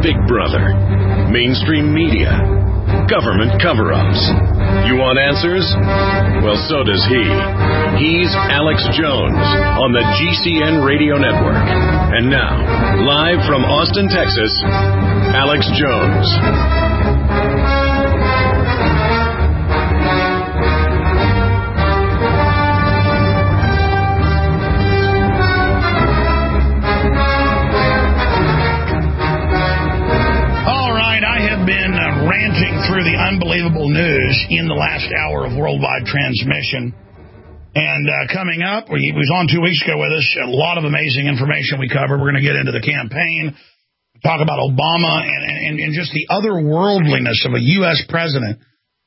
Big Brother, mainstream media, government cover-ups. You want answers? Well, so does he. He's Alex Jones on the GCN Radio Network. And now, live from Austin, Texas, Alex Jones. Ranting through the unbelievable news in the last hour of worldwide transmission. And coming up, he was on 2 weeks ago with us, a lot of amazing information we covered. We're going to get into the campaign, talk about Obama, and just the otherworldliness of a U.S. president.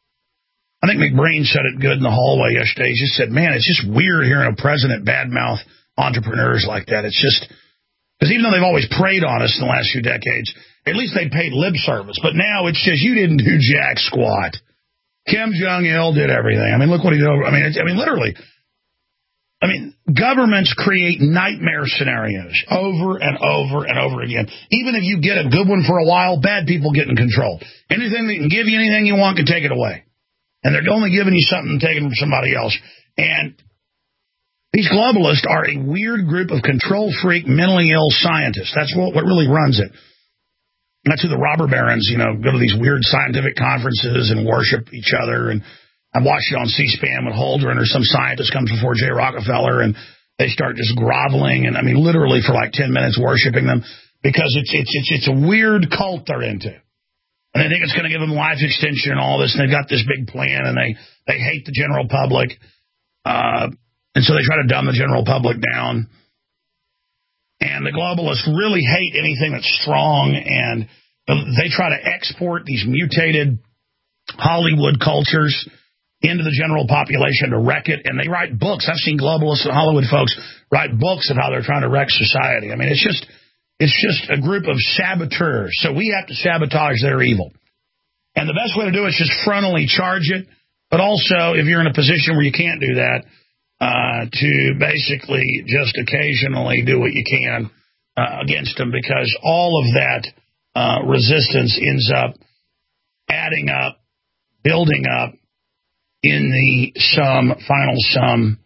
I think McBreen said it good in the hallway yesterday. He just said, man, it's just weird hearing a president badmouth entrepreneurs like that. It's just, because even though they've always preyed on us in the last few decades, at least they paid lip service. But now it's just, you didn't do jack squat. Kim Jong-il did everything. I mean, look what he did. I mean, literally. I mean, governments create nightmare scenarios over and over and over again. Even if you get a good one for a while, bad people get in control. Anything that can give you anything you want can take it away. And they're only giving you something and taking it from somebody else. And these globalists are a weird group of control freak, mentally ill scientists. That's what really runs it. That's who the robber barons, go to these weird scientific conferences and worship each other. And I watched it on C-SPAN with Holdren, or some scientist comes before Jay Rockefeller, and they start just groveling, and I mean literally for like 10 minutes worshiping them, because it's a weird cult they're into. And they think it's going to give them life extension and all this, and they've got this big plan, and they hate the general public. And so they try to dumb the general public down. And the globalists really hate anything that's strong, and they try to export these mutated Hollywood cultures into the general population to wreck it. And they write books. I've seen globalists and Hollywood folks write books of how they're trying to wreck society. I mean, it's just a group of saboteurs. So we have to sabotage their evil. And the best way to do it is just frontally charge it. But also, if you're in a position where you can't do that, to basically just occasionally do what you can against them, because all of that resistance ends up adding up, building up in the final sum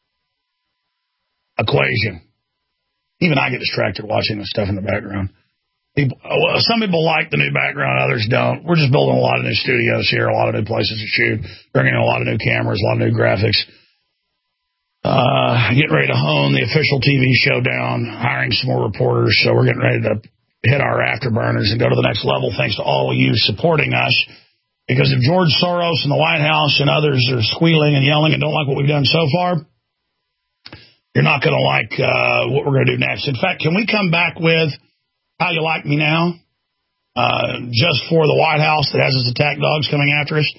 equation. Even I get distracted watching this stuff in the background. Some people like the new background, others don't. We're just building a lot of new studios here, a lot of new places to shoot, bringing in a lot of new cameras, a lot of new graphics. Getting ready to hone the official TV show down, hiring some more reporters. So we're getting ready to hit our afterburners and go to the next level, thanks to all of you supporting us. Because if George Soros and the White House and others are squealing and yelling and don't like what we've done so far, you're not going to like what we're going to do next. In fact, can we come back with How You Like Me Now? Just for the White House that has its attack dogs coming after us.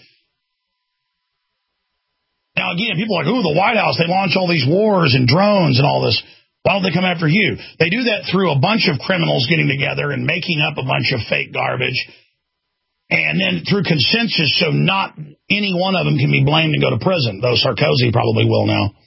Now, again, people are like, ooh, the White House, they launch all these wars and drones and all this. Why don't they come after you? They do that through a bunch of criminals getting together and making up a bunch of fake garbage. And then through consensus, so not any one of them can be blamed and go to prison, though Sarkozy probably will now.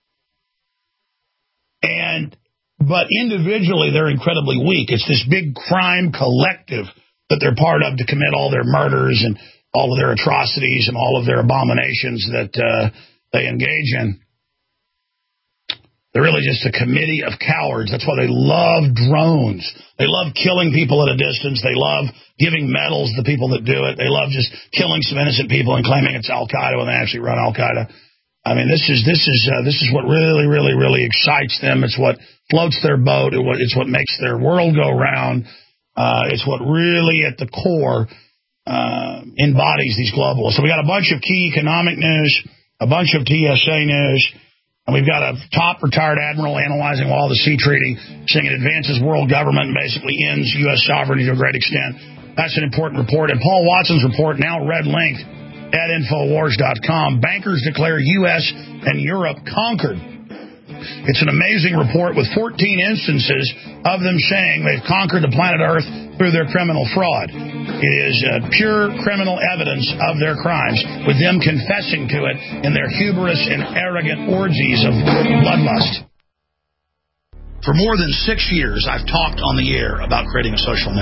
But individually, they're incredibly weak. It's this big crime collective that they're part of to commit all their murders and all of their atrocities and all of their abominations that they engage in. They're really just a committee of cowards. That's why they love drones. They love killing people at a distance. They love giving medals to the people that do it. They love just killing some innocent people and claiming it's Al-Qaeda when they actually run Al-Qaeda. I mean, this is what really, really, really excites them. It's what floats their boat. It's what makes their world go round. It's what really, at the core, embodies these globalists. So we got a bunch of key economic news, a bunch of TSA news, and we've got a top retired admiral analyzing all the sea treaty, saying it advances world government and basically ends U.S. sovereignty to a great extent. That's an important report. And Paul Watson's report, now red linked at Infowars.com. Bankers declare U.S. and Europe conquered. It's an amazing report with 14 instances of them saying they've conquered the planet Earth through their criminal fraud. It is pure criminal evidence of their crimes, with them confessing to it in their hubris and arrogant orgies of bloodlust. For more than 6 years, I've talked on the air about creating a social network.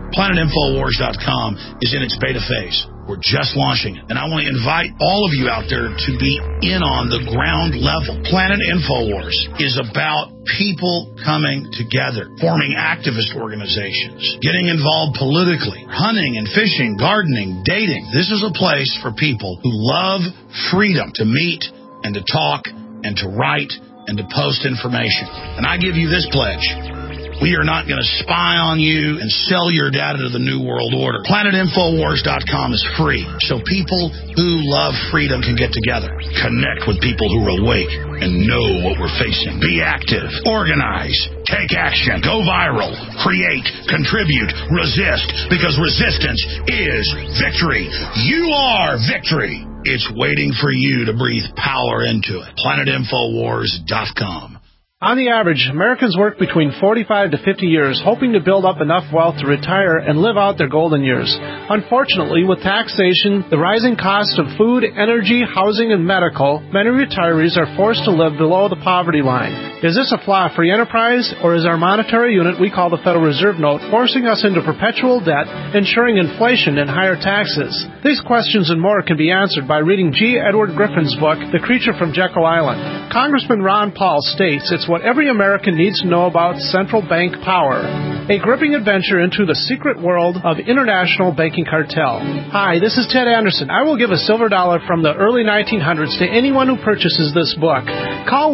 PlanetInfoWars.com is in its beta phase. We're just launching it. And I want to invite all of you out there to be in on the ground level. Planet InfoWars is about people coming together, forming activist organizations, getting involved politically, hunting and fishing, gardening, dating. This is a place for people who love freedom to meet and to talk and to write and to post information. And I give you this pledge. We are not going to spy on you and sell your data to the New World Order. PlanetInfoWars.com is free, so people who love freedom can get together, connect with people who are awake, and know what we're facing. Be active, organize, take action, go viral, create, contribute, resist, because resistance is victory. You are victory. It's waiting for you to breathe power into it. PlanetInfoWars.com. On the average, Americans work between 45 to 50 years, hoping to build up enough wealth to retire and live out their golden years. Unfortunately, with taxation, the rising cost of food, energy, housing, and medical, many retirees are forced to live below the poverty line. Is this a flaw free enterprise, or is our monetary unit we call the Federal Reserve Note forcing us into perpetual debt, ensuring inflation and higher taxes? These questions and more can be answered by reading G. Edward Griffin's book, The Creature from Jekyll Island. Congressman Ron Paul states it's what every American needs to know about central bank power, a gripping adventure into the secret world of international banking cartel. Hi, this is Ted Anderson. I will give a silver dollar from the early 1900s to anyone who purchases this book. Call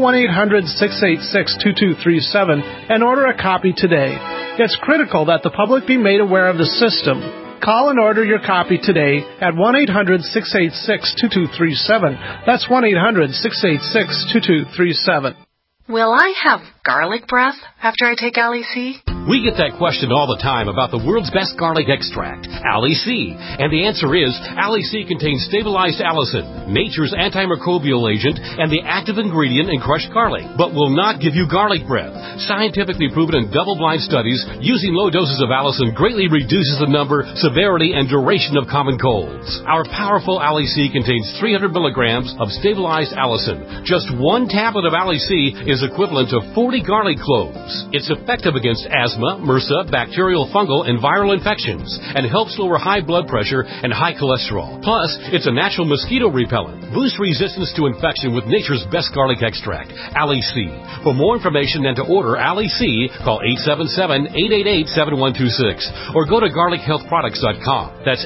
1-800-686-2237 and order a copy today. It's critical that the public be made aware of the system. Call and order your copy today at 1-800-686-2237. That's 1-800-686-2237. Will I have garlic breath after I take Ali-C? We get that question all the time about the world's best garlic extract, Ali-C. And the answer is, Ali-C contains stabilized allicin, nature's antimicrobial agent, and the active ingredient in crushed garlic, but will not give you garlic breath. Scientifically proven in double-blind studies, using low doses of allicin greatly reduces the number, severity, and duration of common colds. Our powerful Ali-C contains 300 milligrams of stabilized allicin. Just one tablet of Ali-C is equivalent to 40 garlic cloves. It's effective against asthma, MRSA, bacterial, fungal, and viral infections, and helps lower high blood pressure and high cholesterol. Plus, it's a natural mosquito repellent. Boost resistance to infection with nature's best garlic extract, Ali-C. For more information and to order Ali-C, call 877-888-7126 or go to garlichealthproducts.com. That's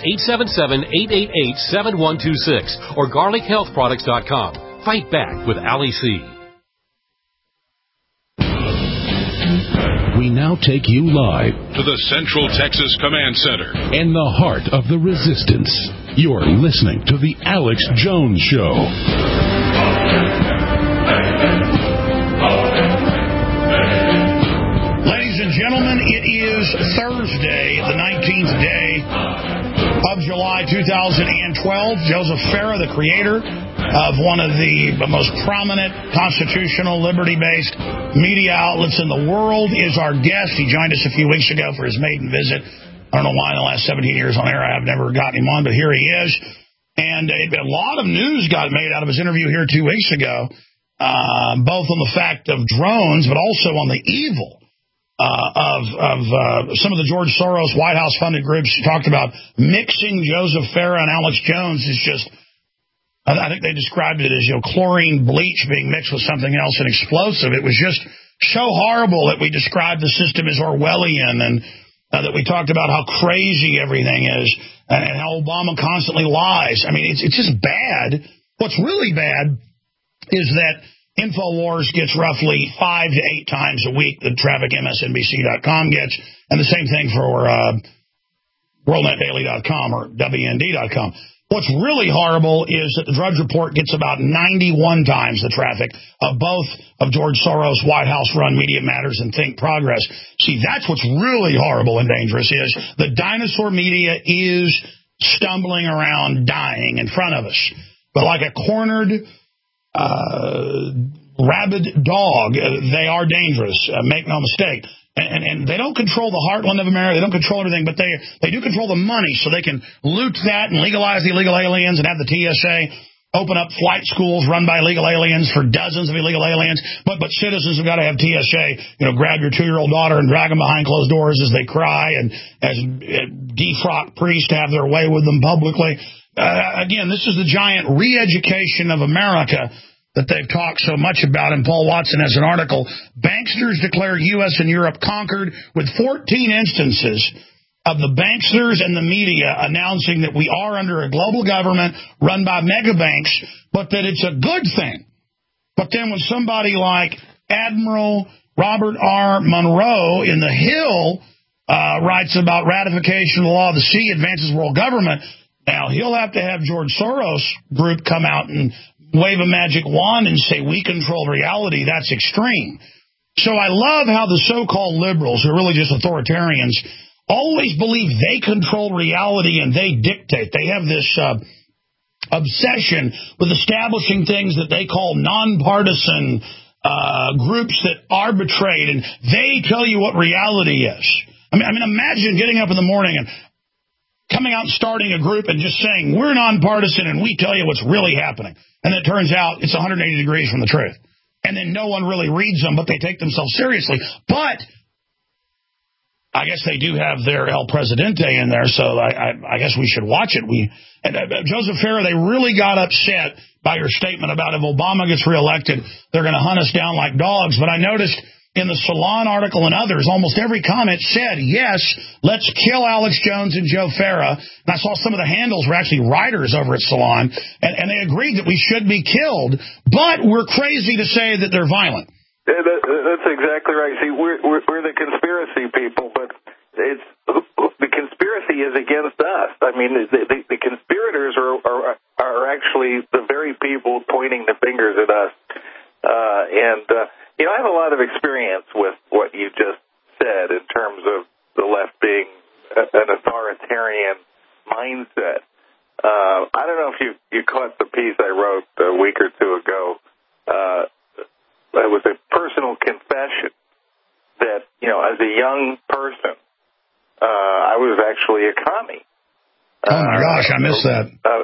877-888-7126 or garlichealthproducts.com. Fight back with Ali-C. We now take you live to the Central Texas Command Center in the heart of the resistance. You're listening to The Alex Jones Show. Ladies and gentlemen, it is Thursday, the 19th day of July 2012. Joseph Farah, the creator of one of the most prominent constitutional, liberty-based media outlets in the world, is our guest. He joined us a few weeks ago for his maiden visit. I don't know why in the last 17 years on air I have never gotten him on, but here he is. And a lot of news got made out of his interview here 2 weeks ago, both on the fact of drones, but also on the evil of some of the George Soros White House-funded groups. He talked about mixing Joseph Farah and Alex Jones is just... I think they described it as, chlorine bleach being mixed with something else, an explosive. It was just so horrible that we described the system as Orwellian, and that we talked about how crazy everything is and how Obama constantly lies. I mean, it's just bad. What's really bad is that InfoWars gets roughly 5 to 8 times a week the traffic MSNBC.com gets, and the same thing for WorldNetDaily.com or WND.com. What's really horrible is that the Drudge Report gets about 91 times the traffic of both of George Soros' White House-run Media Matters and Think Progress. See, that's what's really horrible and dangerous is the dinosaur media is stumbling around, dying in front of us. But like a cornered, rabid dog, they are dangerous. Make no mistake. And they don't control the heartland of America. They don't control everything, but they do control the money, so they can loot that and legalize the illegal aliens and have the TSA open up flight schools run by illegal aliens for dozens of illegal aliens, but citizens have got to have TSA, grab your 2-year-old daughter and drag them behind closed doors as they cry, and as defrocked priests have their way with them publicly. Again, this is the giant re-education of America that they've talked so much about, and Paul Watson has an article. Banksters declare U.S. and Europe conquered, with 14 instances of the banksters and the media announcing that we are under a global government run by mega banks, but that it's a good thing. But then when somebody like Admiral Robert R. Monroe in The Hill writes about ratification of the law of the sea advances world government, now he'll have to have George Soros group come out and wave a magic wand and say, we control reality. That's extreme. So I love how the so-called liberals, who are really just authoritarians, always believe they control reality and they dictate. They have this obsession with establishing things that they call nonpartisan groups that arbitrate, and they tell you what reality is. I mean, imagine getting up in the morning and coming out and starting a group and just saying, we're nonpartisan and we tell you what's really happening. And it turns out it's 180 degrees from the truth. And then no one really reads them, but they take themselves seriously. But I guess they do have their El Presidente in there, so I guess we should watch it. Joseph Farah, they really got upset by your statement about if Obama gets reelected, they're going to hunt us down like dogs. But I noticed in the Salon article and others, almost every comment said, yes, let's kill Alex Jones and Joe Farah. And I saw some of the handles were actually writers over at Salon, and they agreed that we should be killed, but we're crazy to say that they're violent. That's exactly right. See, we're the conspiracy people, but the conspiracy is against us. I mean, the conspirators are actually the very people pointing the fingers at us. I have a lot of experience with what you just said in terms of the left being an authoritarian mindset. I don't know if you caught the piece I wrote a week or two ago. It was a personal confession that, as a young person, I was actually a commie. Oh, my gosh, I missed that.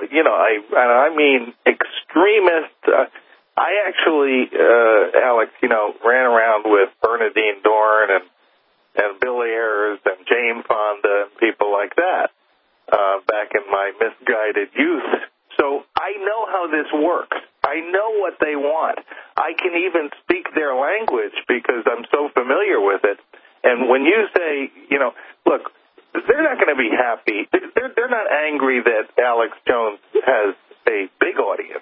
I mean extremist. I actually, Alex, ran around with Bernadine Dorn and Bill Ayers and Jane Fonda and people like that back in my misguided youth. So I know how this works. I know what they want. I can even speak their language because I'm so familiar with it. And when you say, look, they're not going to be happy. They're not angry that Alex Jones has a big audience.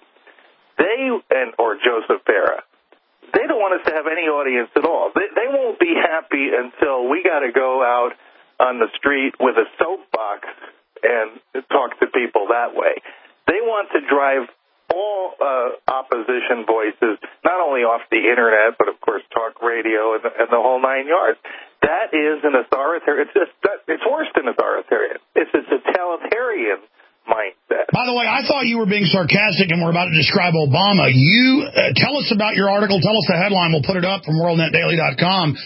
Or Joseph Farah, they don't want us to have any audience at all. They won't be happy until we got to go out on the street with a soapbox and talk to people that way. They want to drive all opposition voices, not only off the Internet, but, of course, talk radio and the whole 9 yards. That is an authoritarian. It's worse than authoritarian. It's a totalitarian mindset. By the way, I thought you were being sarcastic and we're about to describe Obama. You tell us about your article. Tell us the headline. We'll put it up from WorldNetDaily.com.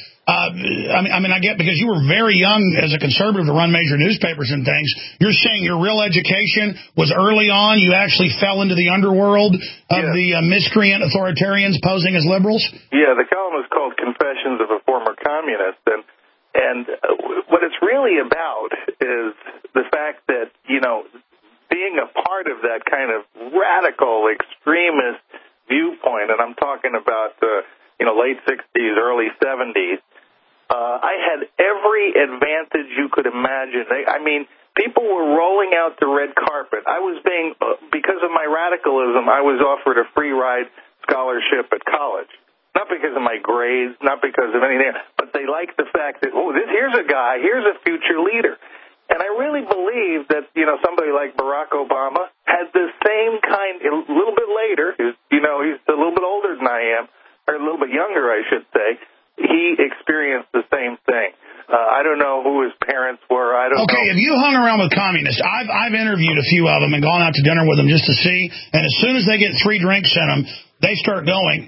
I get, because you were very young as a conservative to run major newspapers and things. You're saying your real education was early on. You actually fell into the underworld of the miscreant authoritarians posing as liberals? Yeah, the column is called Confessions of a Former Communist. And what it's really about is the fact that, being a part of that kind of radical extremist viewpoint, and I'm talking about late 60s, early 70s, I had every advantage you could imagine. People were rolling out the red carpet. I was because of my radicalism, I was offered a free ride scholarship at college. Not because of my grades, not because of anything, but they liked the fact that, here's a guy, here's a future leader. And I really believe that, somebody like Barack Obama had the same kind, a little bit later, he's a little bit older than I am, or a little bit younger, I should say. He experienced the same thing. I don't know who his parents were. I don't know. Okay, if you hung around with communists, I've interviewed a few of them and gone out to dinner with them just to see, and as soon as they get 3 drinks in them, they start going.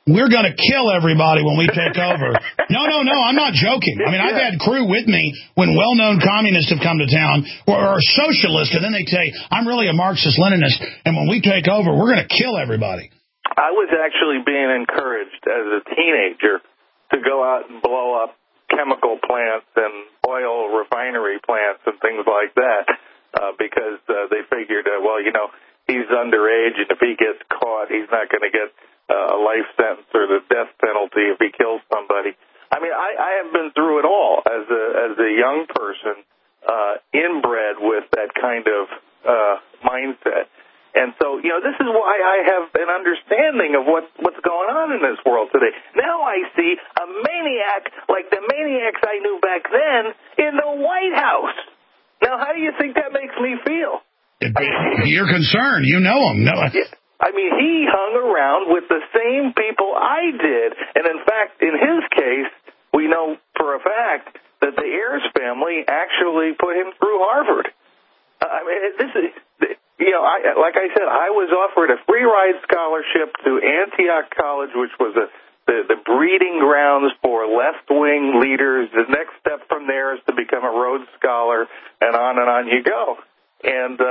we're going to kill everybody when we take over. No, I'm not joking. I mean, I've had crew with me when well-known communists have come to town or socialists, and then they say, I'm really a Marxist-Leninist, and when we take over, we're going to kill everybody. I was actually being encouraged as a teenager to go out and blow up chemical plants and oil refinery plants and things like that because they figured, he's underage, and if he gets caught, he's not going to get a life sentence or the death penalty if he kills somebody. I mean, I have been through it all as a young person, inbred with that kind of mindset. And so, this is why I have an understanding of what's going on in this world today. Now I see a maniac like the maniacs I knew back then in the White House. Now, how do you think that makes me feel? You're concerned. You know him. No. I mean, he hung around with the same people I did. And, in fact, in his case, we know for a fact that the Ayers family actually put him through Harvard. I mean, this is... like I said, I was offered a free ride scholarship to Antioch College, which was the breeding grounds for left-wing leaders. The next step from there is to become a Rhodes Scholar, and on you go. And,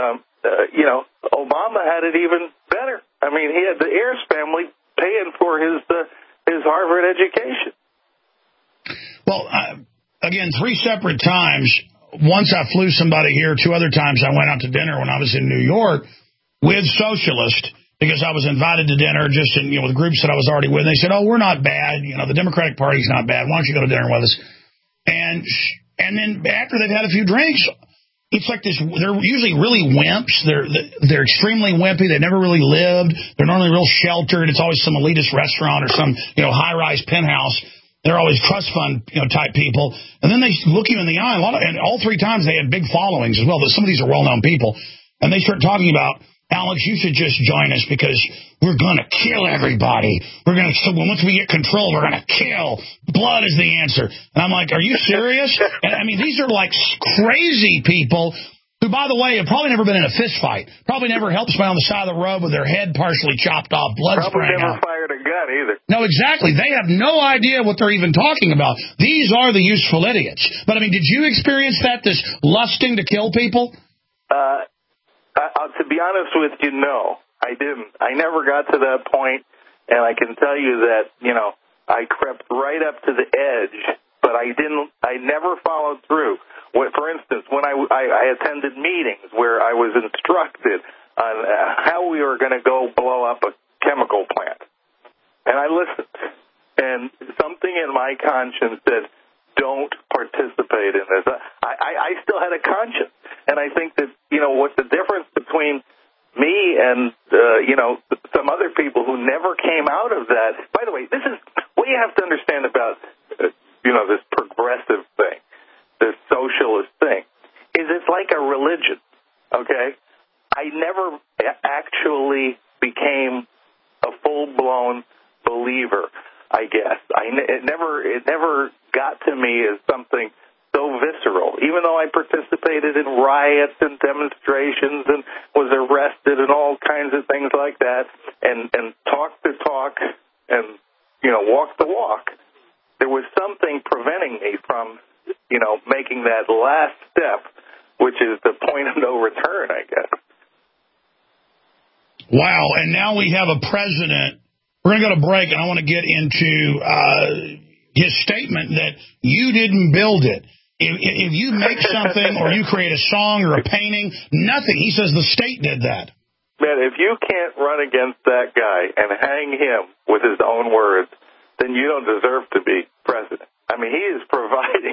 Obama had it even better. I mean, he had the Ayers family paying for his Harvard education. Well, again, 3 separate times. Once I flew somebody here. 2 other times I went out to dinner when I was in New York with socialists because I was invited to dinner just in, with groups that I was already with. And they said, we're not bad. The Democratic Party's not bad. Why don't you go to dinner with us? And then after they've had a few drinks, it's like this. They're usually really wimps. They're extremely wimpy. They've never really lived. They're normally real sheltered. It's always some elitist restaurant or some, high-rise penthouse. They're always trust fund, type people. And then they look you in the eye. And all 3 times they had big followings as well. Some of these are well-known people. And they start talking about, Alex, you should just join us because we're going to kill everybody. Once we get control, we're going to kill. Blood is the answer. And I'm like, are you serious? And I mean, these are like crazy people who, by the way, have probably never been in a fist fight. Probably never helped somebody on the side of the road with their head partially chopped off, blood spraying out. Probably never fired a gun either. No, exactly. They have no idea what they're even talking about. These are the useful idiots. But, I mean, did you experience that, this lusting to kill people? To be honest with you, no, I didn't. I never got to that point, and I can tell you that, I crept right up to the edge, but I never followed through. For instance, when I attended meetings where I was instructed on how we were going to go blow up a chemical plant, and I listened, and something in my conscience said, don't participate in this. I still had a conscience, and I think that, what the difference between me and, some other people who never came out of that. By the way, this is what you have to understand about, this progressive thing, this socialist thing, is it's like a religion, okay? I never actually became a full-blown believer, I guess. It never got to me as something so visceral, even though I participated in riots and demonstrations and was arrested and all kinds of things like that, and talked the talk and, walked the walk. There was something preventing me from, making that last step, which is the point of no return, I guess. Wow, and now we have a president. We're going to go to break, and I want to get into his statement that you didn't build it. If you make something or you create a song or a painting, nothing. He says the state did that. Man, if you can't run against that guy and hang him with his own words, then you don't deserve to be president. I mean, he is providing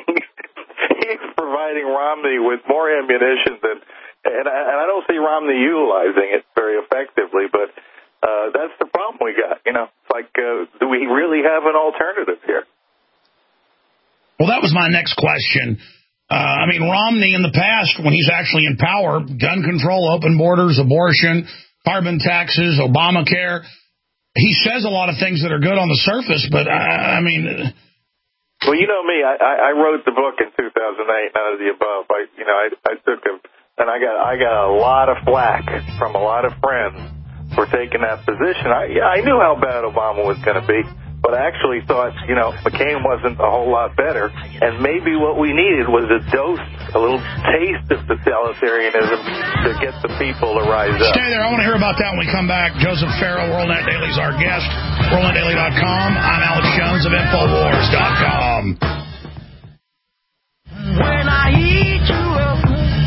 Romney with more ammunition than, and I don't see Romney utilizing it very effectively, but that's the problem we got. It's like, do we really have an alternative here? Well, that was my next question. Romney in the past, when he's actually in power, gun control, open borders, abortion, carbon taxes, Obamacare, he says a lot of things that are good on the surface, but Well, you know me. I wrote the book in 2008, none of the above. I took and I got a lot of flack from a lot of friends for taking that position. I knew how bad Obama was going to be. but I actually thought, McCain wasn't a whole lot better, and maybe what we needed was a little taste of totalitarianism to get the people to rise up. Stay there. I want to hear about that when we come back. Joseph Farrell, WorldNet Daily, is our guest. WorldNetDaily.com. I'm Alex Jones of Infowars.com. When I eat you up.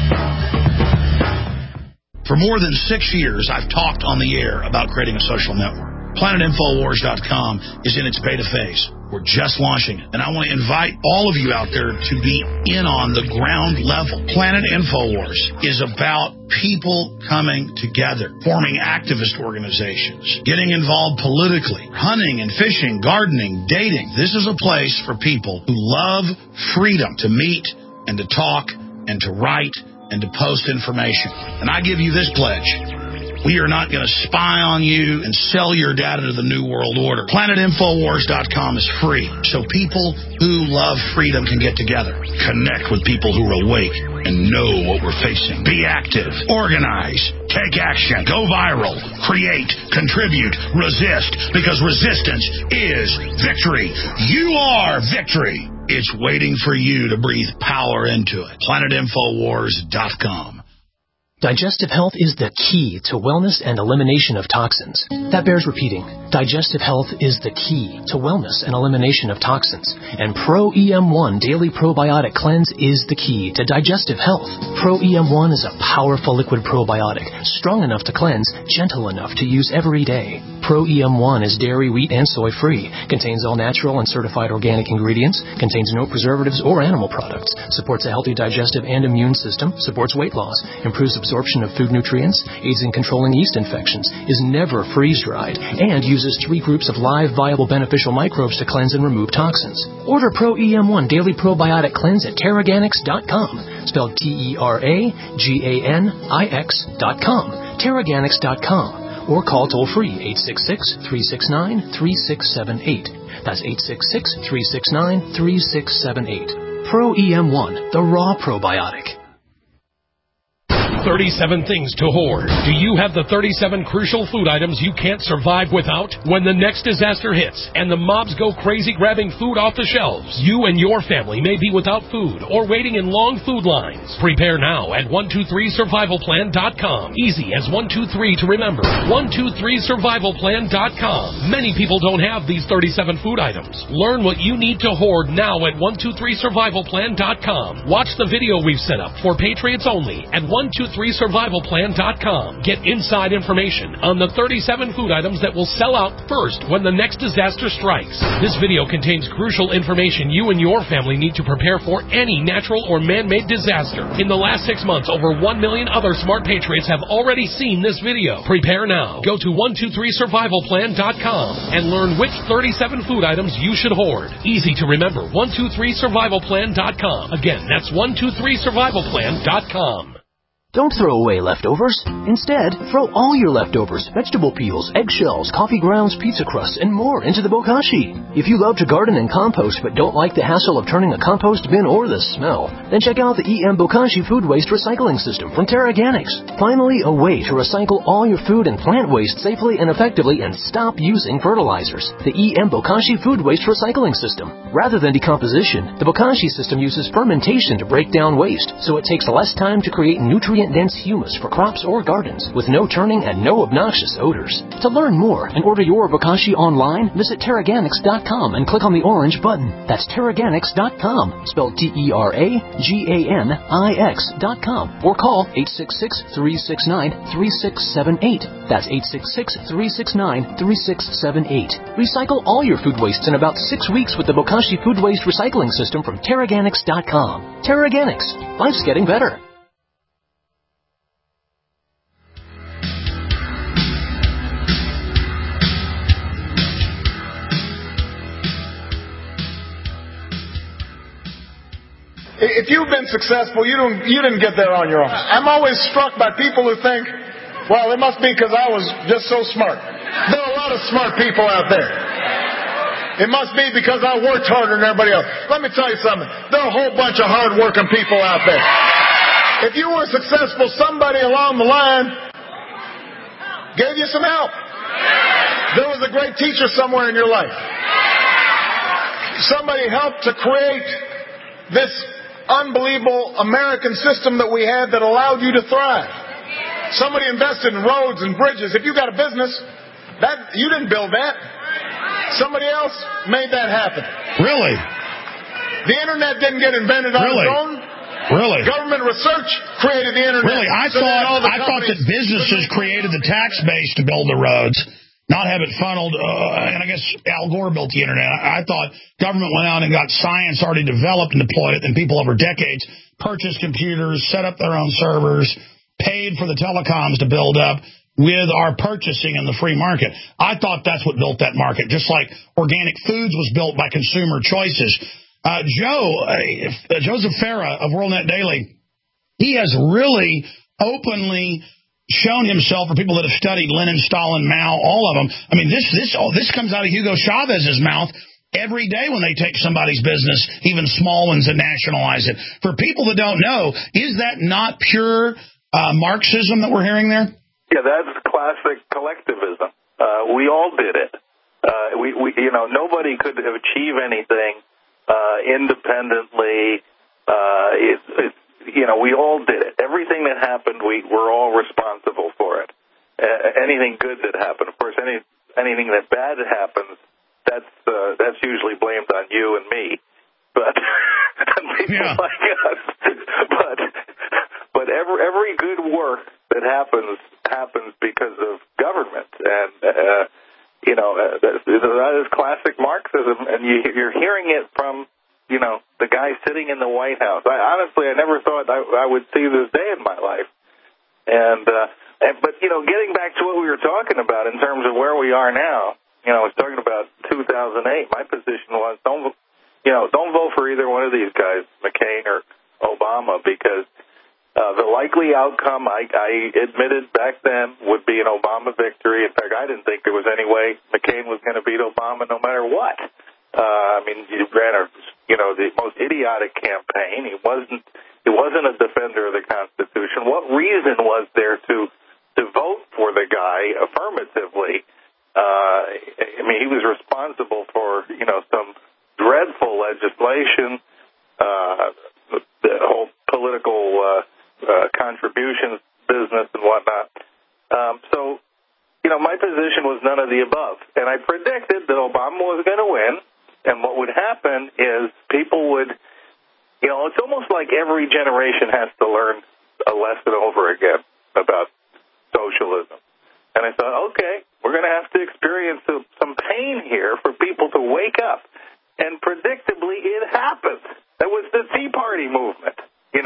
For more than 6 years, I've talked on the air about creating a social network. PlanetInfowars.com is in its beta phase. We're just launching it. And I want to invite all of you out there to be in on the ground level. Planet Infowars is about people coming together, forming activist organizations, getting involved politically, hunting and fishing, gardening, dating. This is a place for people who love freedom to meet and to talk and to write and to post information. And I give you this pledge. We are not going to spy on you and sell your data to the New World Order. PlanetInfowars.com is free, so people who love freedom can get together, connect with people who are awake and know what we're facing. Be active, organize, take action, go viral, create, contribute, resist, because resistance is victory. You are victory. It's waiting for you to breathe power into it. PlanetInfowars.com. Digestive health is the key to wellness and elimination of toxins. That bears repeating. Digestive health is the key to wellness and elimination of toxins. And Pro EM1 Daily Probiotic Cleanse is the key to digestive health. Pro EM1 is a powerful liquid probiotic, strong enough to cleanse, gentle enough to use every day. Pro EM1 is dairy, wheat, and soy-free, contains all natural and certified organic ingredients, contains no preservatives or animal products, supports a healthy digestive and immune system, supports weight loss, improves absorption of food nutrients, aids in controlling yeast infections, is never freeze-dried, and uses 3 groups of live, viable, beneficial microbes to cleanse and remove toxins. Order Pro EM1 Daily Probiotic Cleanse at Teraganix.com, spelled TerraGanix.com, Teraganix.com, or call toll-free 866-369-3678. That's 866-369-3678. Pro EM1, the raw probiotic. 37 things to hoard. Do you have the 37 crucial food items you can't survive without? When the next disaster hits and the mobs go crazy grabbing food off the shelves, you and your family may be without food or waiting in long food lines. Prepare now at 123survivalplan.com. Easy as 123 to remember. 123survivalplan.com. Many people don't have these 37 food items. Learn what you need to hoard now at 123survivalplan.com. Watch the video we've set up for Patriots only at 123survivalplan.com. Get inside information on the 37 food items that will sell out first when the next disaster strikes. This video contains crucial information you and your family need to prepare for any natural or man-made disaster. In the last 6 months, over 1 million other smart patriots have already seen this video. Prepare now. Go to 123survivalplan.com and learn which 37 food items you should hoard. Easy to remember. 123survivalplan.com. Again, that's 123survivalplan.com. Don't throw away leftovers. Instead, throw all your leftovers, vegetable peels, eggshells, coffee grounds, pizza crusts, and more into the bokashi. If you love to garden and compost but don't like the hassle of turning a compost bin or the smell, then check out the EM Bokashi Food Waste Recycling System from Teraganix. Finally, a way to recycle all your food and plant waste safely and effectively and stop using fertilizers. The EM Bokashi Food Waste Recycling System. Rather than decomposition, the Bokashi system uses fermentation to break down waste, so it takes less time to create nutrient-dense humus for crops or gardens, with no turning and no obnoxious odors. To learn more and order your Bokashi online, visit Teraganix.com and click on the orange button. That's Teraganix.com, spelled Teraganix.com, or call 866-369-3678. That's 866-369-3678. Recycle all your food wastes in about 6 weeks with the Bokashi Food Waste Recycling System from Teraganix.com. Teraganix. Life's getting better. If you've been successful, you didn't get there on your own. I'm always struck by people who think, well, it must be because I was just so smart. There are a lot of smart people out there. It must be because I worked harder than everybody else. Let me tell you something. There are a whole bunch of hard-working people out there. If you were successful, somebody along the line gave you some help. There was a great teacher somewhere in your life. somebody helped to create this unbelievable American system that we had that allowed you to thrive. Somebody invested in roads and bridges. If you got a business, that you didn't build that. Somebody else made that happen. Really? The internet didn't get invented on its own. Really? Government research created the internet. Really? I thought that businesses created the tax base to build the roads, not have it funneled, and I guess Al Gore built the internet. I thought government went out and got science already developed and deployed it, and people over decades purchased computers, set up their own servers, paid for the telecoms to build up with our purchasing in the free market. I thought that's what built that market, just like organic foods was built by consumer choices. Joseph Farah of WorldNet Daily, he has really openly shown himself, for people that have studied Lenin, Stalin, Mao, all of them. I mean, this comes out of Hugo Chavez's mouth every day when they take somebody's business, even small ones, and nationalize it. For people that don't know, is that not pure Marxism that we're hearing there? Yeah, that's classic collectivism. We all did it. Nobody could achieve anything independently. We all did it. Everything that happened, we're all responsible for it. Anything good that happened, of course, anything that bad happens, that's usually blamed on you and me. But people like us. But every good work that happens because of government, and that is classic Marxism, and you're hearing it from the guy sitting in the White House. I never thought I would see this day in my life. But getting back to what we were talking about in terms of where we are now, I was talking about 2008. My position was don't vote for either one of these guys, McCain or Obama, because the likely outcome, I admitted back then, would be an Obama victory. In fact, I didn't think there was any way McCain was going to beat Obama no matter what. He ran the most idiotic campaign. He wasn't a defender of the Constitution. What reason was there to vote for the guy affirmatively? He was responsible for some dreadful legislation, the whole political contributions business and whatnot. My position was none of the above. And I predicted that Obama was going to win, and what would happen is people would, it's almost like every generation has to learn a lesson over again about socialism. And I thought, okay, we're going to have to experience some pain here for people to wake up. And predictably, it happened. That was the Tea Party movement,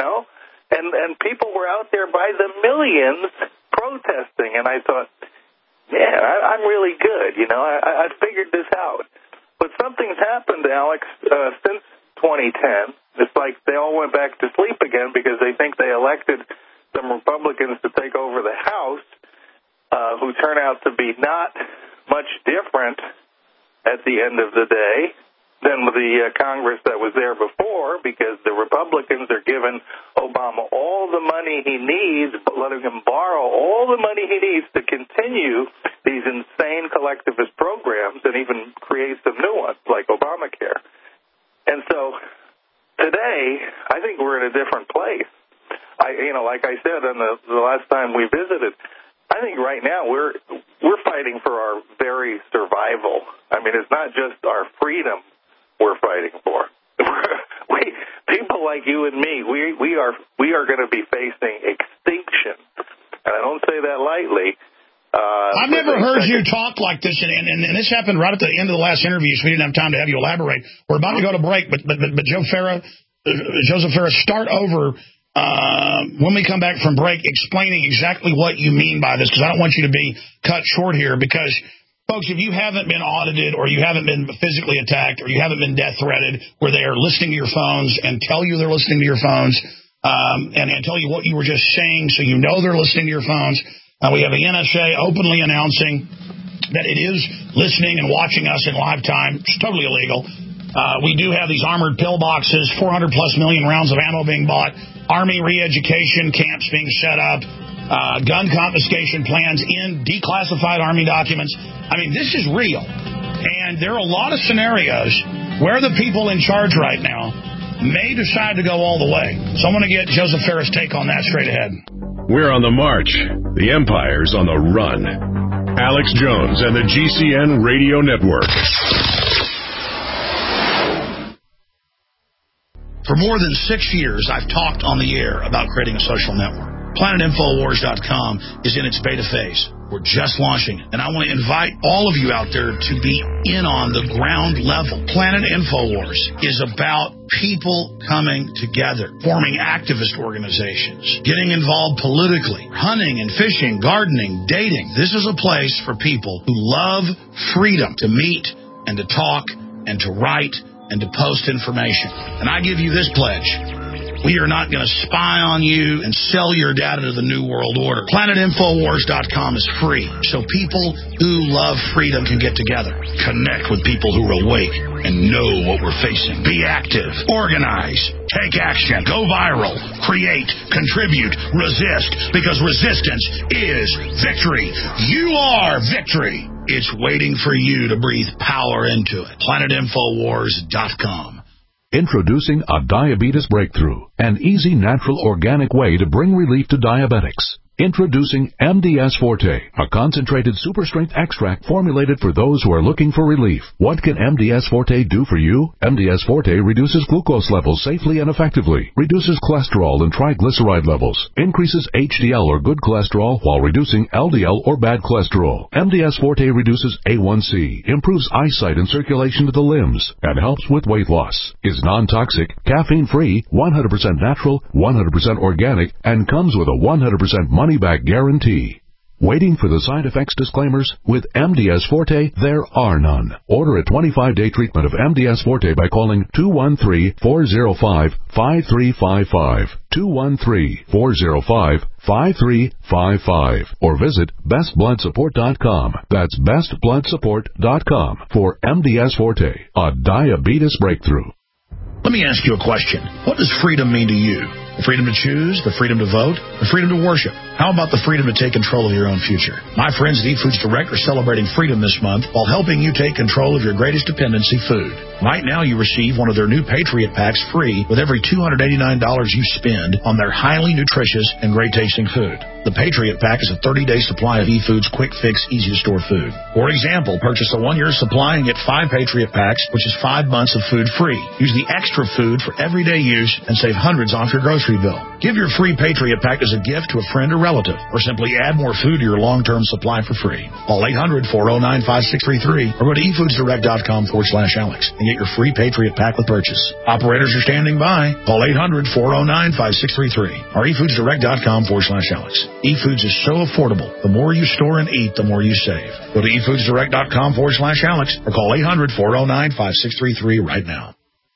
And people were out there by the millions protesting. And I thought, man, I'm really good. I figured this out. But something's happened, Alex, since 2010. It's like they all went back to sleep again because they think they elected some Republicans to take over the House, who turn out to be not much different at the end of the day than the Congress that was there before, because the Republicans are giving Obama all the money he needs, but letting him borrow all the money he needs to continue these insane collectivist programs and even create some new ones like Obamacare. And so today, I think we're in a different place. Like I said on the last time we visited, I think right now we're fighting for our very survival. It's not just our freedom we're fighting for. People like you and me, we are going to be facing extinction, and I don't say that lightly. I've never heard you talk like this, and this happened right at the end of the last interview, so we didn't have time to have you elaborate. We're about to go to break, but Joseph Farah, start over when we come back from break, explaining exactly what you mean by this, because I don't want you to be cut short here, because folks, if you haven't been audited or you haven't been physically attacked or you haven't been death threatened where they are listening to your phones and tell you they're listening to your phones and tell you what you were just saying so you know they're listening to your phones, we have the NSA openly announcing that it is listening and watching us in live time. It's totally illegal. We do have these armored pillboxes, 400-plus million rounds of ammo being bought, Army re-education camps being set up, gun confiscation plans in declassified Army documents. This is real. And there are a lot of scenarios where the people in charge right now may decide to go all the way. So I'm going to get Joseph Farah's take on that straight ahead. We're on the march. The empire's on the run. Alex Jones and the GCN Radio Network. For more than 6 years, I've talked on the air about creating a social network. PlanetInfoWars.com is in its beta phase. We're just launching it, and I want to invite all of you out there to be in on the ground level. Planet InfoWars is about people coming together, forming activist organizations, getting involved politically, hunting and fishing, gardening, dating. This is a place for people who love freedom to meet and to talk and to write and to post information. And I give you this pledge. We are not going to spy on you and sell your data to the New World Order. PlanetInfoWars.com is free, so people who love freedom can get together, connect with people who are awake and know what we're facing. Be active, organize, take action, go viral, create, contribute, resist, because resistance is victory. You are victory. It's waiting for you to breathe power into it. PlanetInfoWars.com. Introducing a diabetes breakthrough, an easy, natural, organic way to bring relief to diabetics. Introducing MDS Forte, a concentrated super-strength extract formulated for those who are looking for relief. What can MDS Forte do for you? MDS Forte reduces glucose levels safely and effectively, reduces cholesterol and triglyceride levels, increases HDL or good cholesterol while reducing LDL or bad cholesterol. MDS Forte reduces A1C, improves eyesight and circulation to the limbs, and helps with weight loss. Is non-toxic, caffeine-free, 100% natural, 100% organic, and comes with a 100% money-back guarantee. Waiting for the side effects disclaimers? With MDS Forte, there are none. Order a 25-day treatment of MDS Forte by calling 213-405-5355, 213-405-5355, or visit bestbloodsupport.com. That's bestbloodsupport.com for MDS Forte, a diabetes breakthrough. Let me ask you a question. What does freedom mean to you? The freedom to choose, the freedom to vote, the freedom to worship. How about the freedom to take control of your own future? My friends at eFoods Direct are celebrating freedom this month while helping you take control of your greatest dependency, food. Right now, you receive one of their new Patriot Packs free with every $289 you spend on their highly nutritious and great-tasting food. The Patriot Pack is a 30-day supply of eFoods quick-fix, easy-to-store food. For example, purchase a 1-year supply and get 5 Patriot Packs, which is 5 months of food free. Use the extra food for everyday use and save hundreds off your grocery bill. Give your free Patriot Pack as a gift to a friend or relative, or simply add more food to your long-term supply for free. Call 800-409-5633 or go to eFoodsDirect.com/Alex and get your free Patriot Pack with purchase. Operators are standing by. Call 800-409-5633 or eFoodsDirect.com/Alex. eFoods is so affordable. The more you store and eat, the more you save. Go to eFoodsDirect.com/Alex or call 800-409-5633 right now.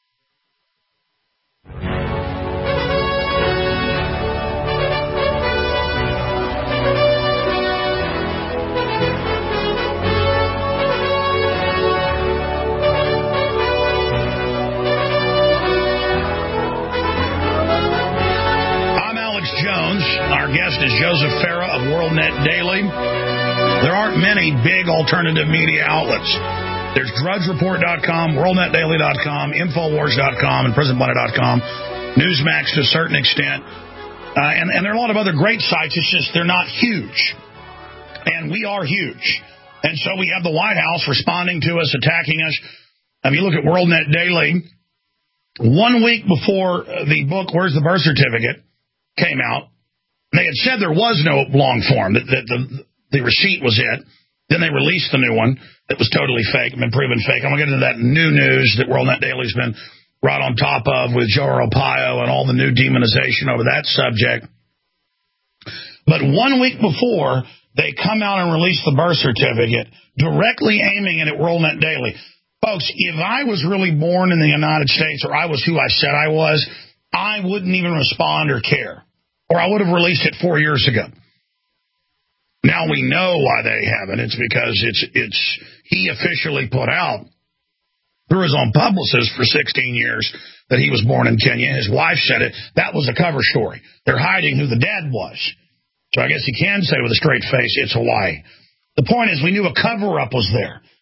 Our guest is Joseph Farah of WorldNet Daily. There aren't many big alternative media outlets. There's DrudgeReport.com, WorldNetDaily.com, Infowars.com, and PrisonPlanet.com, Newsmax to a certain extent. And there are a lot of other great sites. It's just they're not huge. And we are huge. And so we have the White House responding to us, attacking us. If you look at WorldNet Daily, 1 week before the book, Where's the Birth Certificate, came out, they had said there was no long form, that the receipt was it. Then they released the new one that was totally fake, been proven fake. I'm going to get into that new news that WorldNet Daily's been right on top of with Joe Arpaio and all the new demonization over that subject. But 1 week before, they come out and release the birth certificate, directly aiming it at WorldNet Daily. Folks, if I was really born in the United States, or I was who I said I was, I wouldn't even respond or care. Or I would have released it 4 years ago. Now we know why they haven't. It's because he officially put out through his own publicist for 16 years that he was born in Kenya. His wife said it. That was the cover story. They're hiding who the dad was. So I guess he can say with a straight face it's Hawaii. The point is we knew a cover-up was there.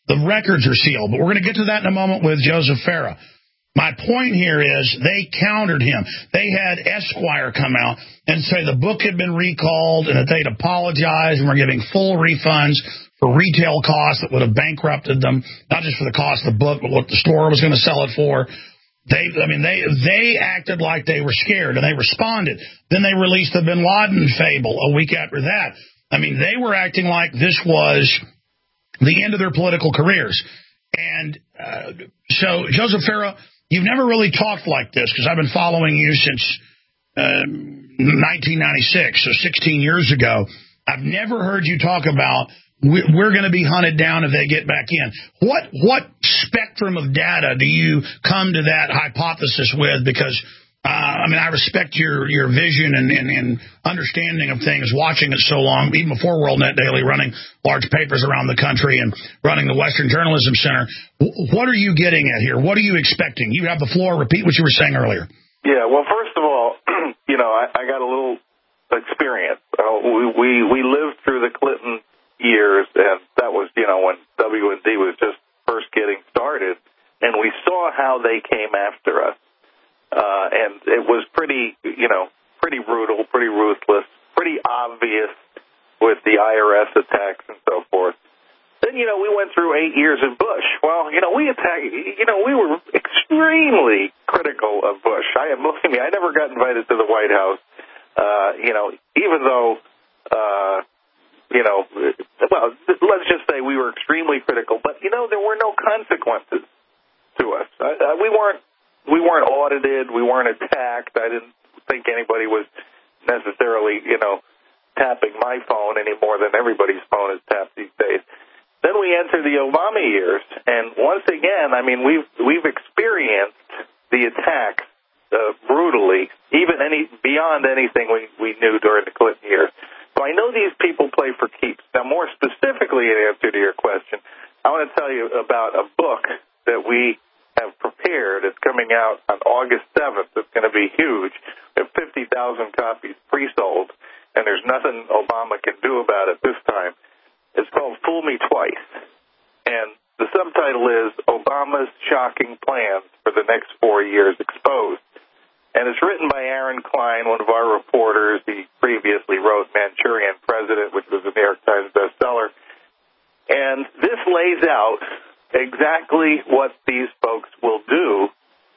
The records are sealed. But we're going to get to that in a moment with Joseph Farah. My point here is they countered him. They had Esquire come out and say the book had been recalled and that they'd apologized and were giving full refunds for retail costs that would have bankrupted them, not just for the cost of the book, but what the store was going to sell it for. They acted like they were scared, and they responded. Then they released the Bin Laden fable a week after that. They were acting like this was the end of their political careers. And so, Joseph Farah, you've never really talked like this, because I've been following you since 1996, so 16 years ago. I've never heard you talk about we're going to be hunted down if they get back in. What spectrum of data do you come to that hypothesis with? Because, I respect your vision and understanding of things, watching it so long, even before WorldNet Daily, running large papers around the country and running the Western Journalism Center. What are you getting at here? What are you expecting? You have the floor. Repeat what you were saying earlier. Yeah, well, first of all, I got a little experience. We lived through the Clinton years, and that was, when WND was just first getting started, and we saw how they came after us. And it was pretty brutal, pretty ruthless, pretty obvious with the IRS attacks and so forth. Then, we went through 8 years of Bush. Well, we attacked, we were extremely critical of Bush. I never got invited to the White House, even though, well, let's just say we were extremely critical. But, there were no consequences to us. We weren't audited. We weren't attacked. I didn't think anybody was necessarily, tapping my phone any more than everybody's phone is tapped these days. Then we enter the Obama years, and once again, we've experienced the attacks brutally, even beyond anything we knew during the Clinton years. So I know these people play for keeps. Now, more specifically, in answer to your question, I want to tell you about a book that we have prepared. It's coming out on August 7th. It's going to be huge. We have 50,000 copies pre-sold, and there's nothing Obama can do about it this time. It's called Fool Me Twice, and the subtitle is Obama's Shocking Plans for the Next 4 Years Exposed. And it's written by Aaron Klein, one of our reporters. He previously wrote Manchurian President, which was a New York Times bestseller. And this lays out exactly what these folks will do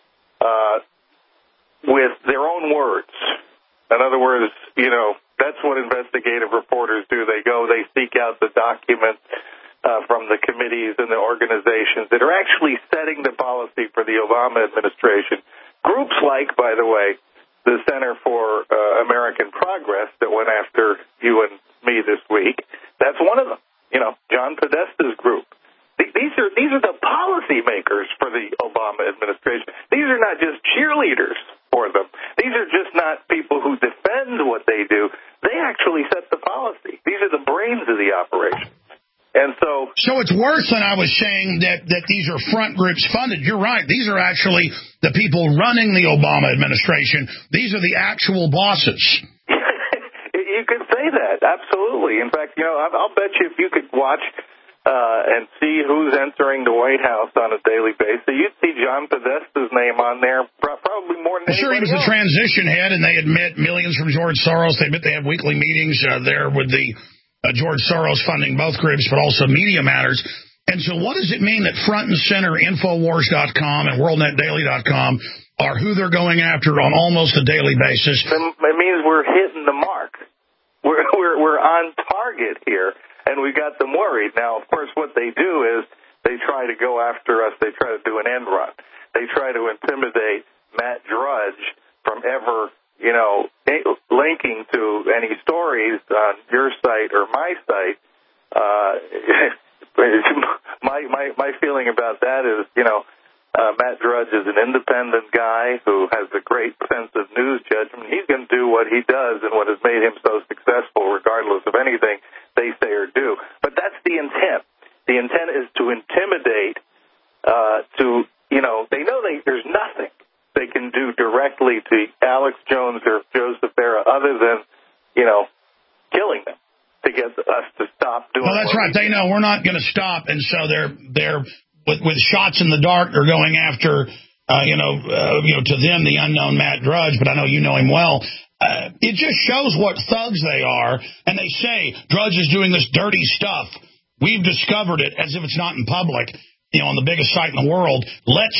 with their own words. In other words, that's what investigative reporters do. They go, they seek out the documents from the committees and the organizations that are actually setting the policy for the Obama administration. Groups like, by the way, the Center for American Progress that went after you and me this week, that's one of them. John Podesta's group. These are the policy makers for the Obama administration. These are not just cheerleaders for them. These are just not people who defend what they do. They actually set the policy. These are the brains of the operation. And so it's worse than I was saying that these are front groups funded. You're right. These are actually the people running the Obama administration. These are the actual bosses. You could say that, absolutely. In fact, I'll bet you if you could watch and see who's entering the White House on a daily basis, you'd see John Podesta's name on there probably more than sure, he was else. The transition head, and they admit millions from George Soros. They admit they have weekly meetings there with the George Soros funding both groups, but also Media Matters. And so what does it mean that front and center Infowars.com and WorldNetDaily.com are who they're going after on almost a daily basis? It means we're hitting the mark. We're on target here, and we got them worried. Now, of course, what they do is they try to go after us. They try to do an end run. They try to intimidate Matt Drudge from ever linking to any stories on your site or my site. My feeling about that is, Matt Drudge is an independent guy who has a great sense of news judgment. He's going to do what he does and what has made him so successful, regardless of anything they say or do. But that's the intent. The intent is to intimidate, they know there's nothing they can do directly to Alex Jones or Joseph Farah other than, killing them to get us to stop doing doing. No, that's right. They know we're not going to stop, and so they're with shots in the dark. They're going after, to them the unknown Matt Drudge, but I know you know him well. It just shows what thugs they are, and they say Drudge is doing this dirty stuff. We've discovered it, as if it's not in public, on the biggest site in the world. Let's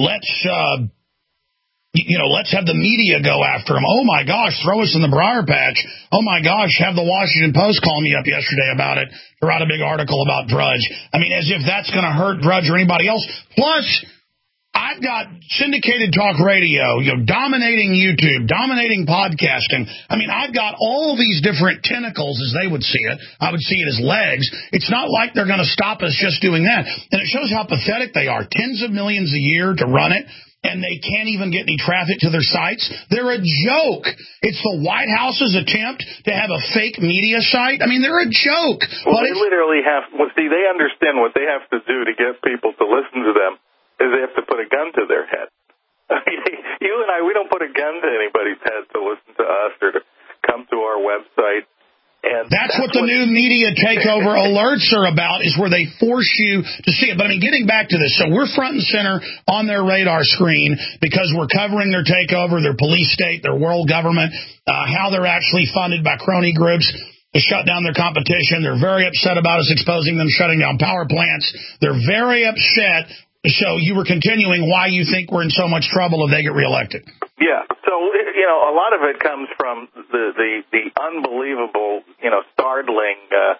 have the media go after him. Oh, my gosh, throw us in the briar patch. Oh, my gosh, have the Washington Post call me up yesterday about it to write a big article about Drudge. I mean, as if that's going to hurt Drudge or anybody else. Plus, I've got syndicated talk radio, dominating YouTube, dominating podcasting. I mean, I've got all these different tentacles, as they would see it. I would see it as legs. It's not like they're going to stop us just doing that. And it shows how pathetic they are. Tens of millions a year to run it, and they can't even get any traffic to their sites. They're a joke. It's the White House's attempt to have a fake media site. I mean, they're a joke. Well, they literally have, they understand what they have to do to get people to listen to them. Is they have to put a gun to their head. I mean, you and I, we don't put a gun to anybody's head to listen to us or to come to our website. And that's what the new media takeover alerts are about, is where they force you to see it. But, I mean, getting back to this, so we're front and center on their radar screen because we're covering their takeover, their police state, their world government, how they're actually funded by crony groups to shut down their competition. They're very upset about us exposing them, shutting down power plants. They're very upset. So you were continuing why you think we're in so much trouble if they get reelected. Yeah. So, a lot of it comes from the unbelievable, startling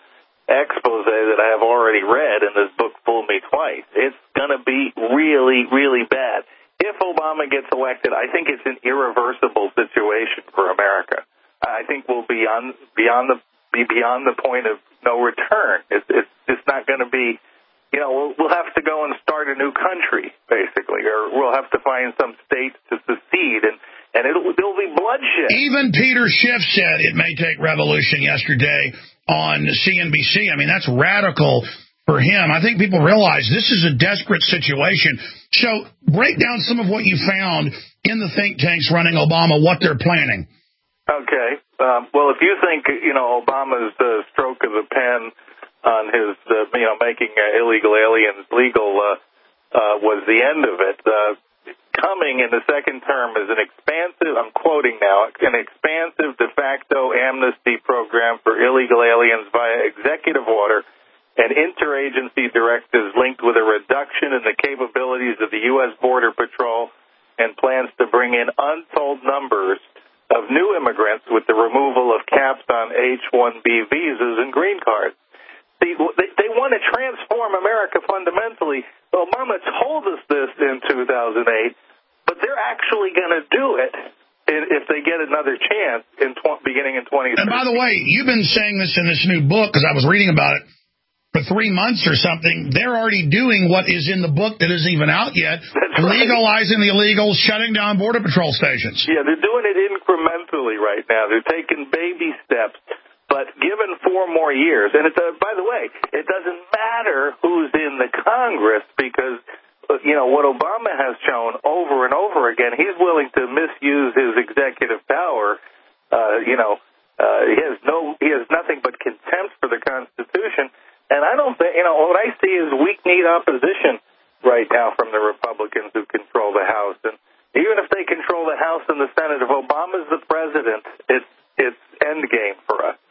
expose that I have already read in this book, Fool Me Twice. It's going to be really, really bad. If Obama gets elected, I think it's an irreversible situation for America. I think we'll be beyond the point of no return. It's just not going to be. We'll have to go and start a new country, basically, or we'll have to find some states to secede, and there'll be bloodshed. Even Peter Schiff said it may take revolution yesterday on CNBC. I mean, that's radical for him. I think people realize this is a desperate situation. So break down some of what you found in the think tanks running Obama, what they're planning. Okay. Well, if you think, Obama's stroke of the pen on his, making illegal aliens legal was the end of it. Coming in the second term is an expansive, I'm quoting now, an expansive de facto amnesty program for illegal aliens via executive order and interagency directives linked with a reduction in the capabilities of the U.S. Border Patrol and plans to bring in untold numbers of new immigrants with the removal of caps on H-1B visas and green cards. See, they want to transform America fundamentally. Obama told us this in 2008, but they're actually going to do it if they get another chance beginning in 2013. And by the way, you've been saying this in this new book, because I was reading about it for 3 months or something. They're already doing what is in the book that isn't even out yet, legalizing the illegals, shutting down Border Patrol stations. Yeah, they're doing it incrementally right now. They're taking baby steps. But given 4 more years, and by the way, it doesn't matter who's in the Congress because, what Obama has shown over and over again, he's willing to misuse his executive power. He has nothing but contempt for the Constitution. And I don't think, what I see is weak-kneed opposition right now from the Republicans who control the House. And even if they control the House and the Senate, if Obama's the president, it's endgame for us.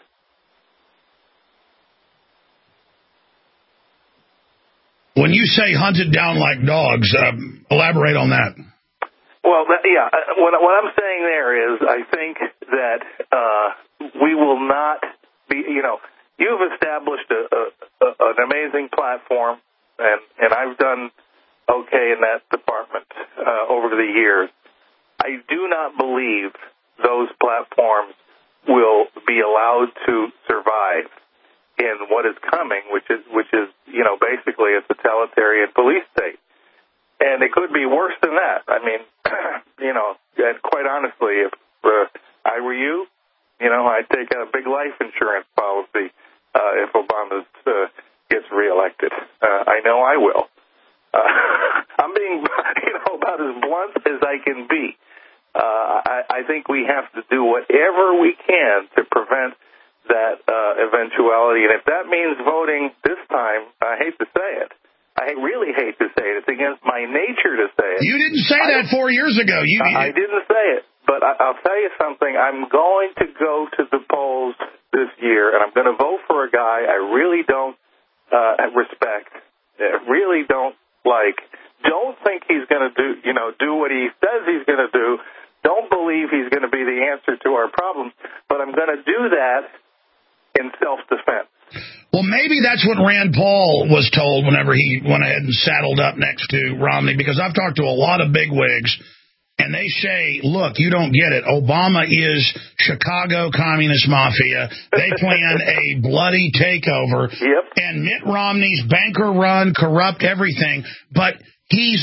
When you say hunted down like dogs, elaborate on that. Well, what I'm saying there is I think that we will not be, you've established an amazing platform, and I've done okay in that department over the years. I do not believe those platforms will be allowed to survive in what is coming, which is basically a totalitarian police state. And it could be worse than that. I mean, and quite honestly, if I were you, I'd take out a big life insurance policy if Obama gets reelected. I know I will. I'm being, about as blunt as I can be. I think we have to do whatever we can to prevent that eventuality. And if that means voting this time, I hate to say it. I really hate to say it. It's against my nature to say it. You didn't say that 4 years ago. I didn't say it. But I'll tell you something. I'm going to go to the polls this year, and I'm going to vote for a guy I really don't respect, really don't like, don't think he's going to do what he says he's going to do, don't believe he's going to be the answer to our problems, but I'm going to do that in self-defense. Well, maybe that's what Rand Paul was told whenever he went ahead and saddled up next to Romney, because I've talked to a lot of bigwigs, and they say, look, you don't get it. Obama is Chicago communist mafia. They plan a bloody takeover. Yep. And Mitt Romney's banker run, corrupt everything. But he's